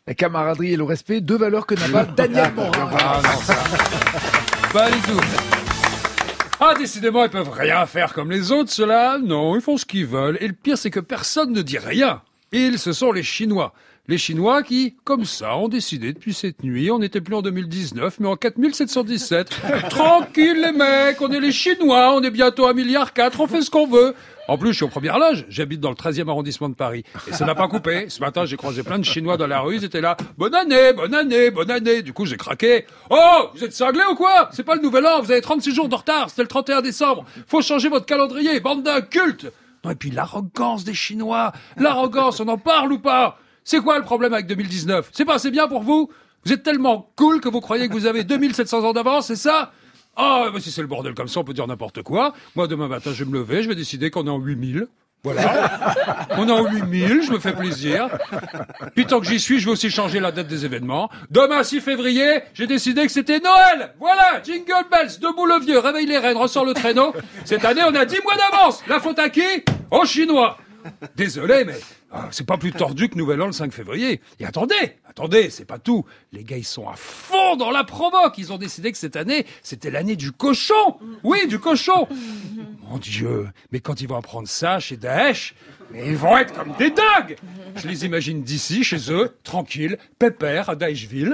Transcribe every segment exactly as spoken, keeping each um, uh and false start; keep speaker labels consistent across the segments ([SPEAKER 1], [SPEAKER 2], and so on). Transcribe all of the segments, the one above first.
[SPEAKER 1] La camaraderie et le respect, deux valeurs que n'a pas Daniel Morin.
[SPEAKER 2] Ah non, ça... Pas du tout. Ah, décidément, ils peuvent rien faire comme les autres, ceux-là. Non, ils font ce qu'ils veulent. Et le pire, c'est que personne ne dit rien. Ils, ce sont les Chinois. Les Chinois qui, comme ça, ont décidé depuis cette nuit, on n'était plus en deux mille dix-neuf, mais en quatre mille sept cent dix-sept. Tranquille, les mecs, on est les Chinois, on est bientôt un milliard quatre, on fait ce qu'on veut. En plus, je suis aux premières loges, j'habite dans le treizième arrondissement de Paris. Et ça n'a pas coupé. Ce matin, j'ai croisé plein de Chinois dans la rue, ils étaient là. Bonne année, bonne année, bonne année. Du coup, j'ai craqué. Oh, vous êtes cinglés ou quoi? C'est pas le nouvel an, vous avez trente-six jours de retard, c'était le trente et un décembre. Faut changer votre calendrier, bande d'incultes. Non, et puis l'arrogance des Chinois. L'arrogance, on en parle ou pas? C'est quoi le problème avec deux mille dix-neuf? C'est pas assez bien pour vous? Vous êtes tellement cool que vous croyez que vous avez deux mille sept cents ans d'avance, c'est ça? Ah, oh, bah si c'est le bordel comme ça, on peut dire n'importe quoi. Moi, demain matin, je vais me lever, je vais décider qu'on est en huit mille. Voilà. On est en huit mille, je me fais plaisir. Puis tant que j'y suis, je vais aussi changer la date des événements. Demain, six février, j'ai décidé que c'était Noël. Voilà, jingle bells, debout le vieux, réveille les reines, ressort le traîneau. Cette année, on a dix mois d'avance. La faute à qui? Aux Chinois. Désolé, mais ah, c'est pas plus tordu que Nouvel An le cinq février. Et attendez, attendez, c'est pas tout. Les gars, ils sont à fond dans la provoque. Ils ont décidé que cette année, c'était l'année du cochon. Oui, du cochon. Mon Dieu, mais quand ils vont apprendre ça chez Daesh, mais ils vont être comme des dingues. Je les imagine d'ici, chez eux, tranquilles, pépères, à Daeshville.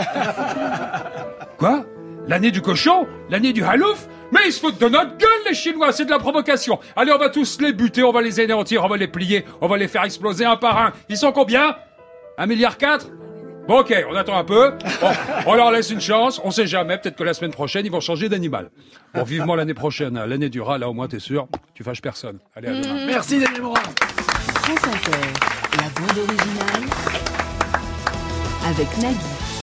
[SPEAKER 2] Quoi? L'année du cochon? L'année du halouf? Mais ils se foutent de notre gueule, les Chinois, c'est de la provocation. Allez, on va tous les buter, on va les anéantir, on va les plier, on va les faire exploser un par un. Ils sont combien? Un milliard quatre? Bon, ok, on attend un peu. Bon, on leur laisse une chance, on sait jamais, peut-être que la semaine prochaine, ils vont changer d'animal. Bon, vivement l'année prochaine, l'année du rat, là au moins t'es sûr, tu fâches personne. Allez, à demain.
[SPEAKER 1] Merci Daniel Morin.
[SPEAKER 3] France Inter, la bande originale avec Nagui.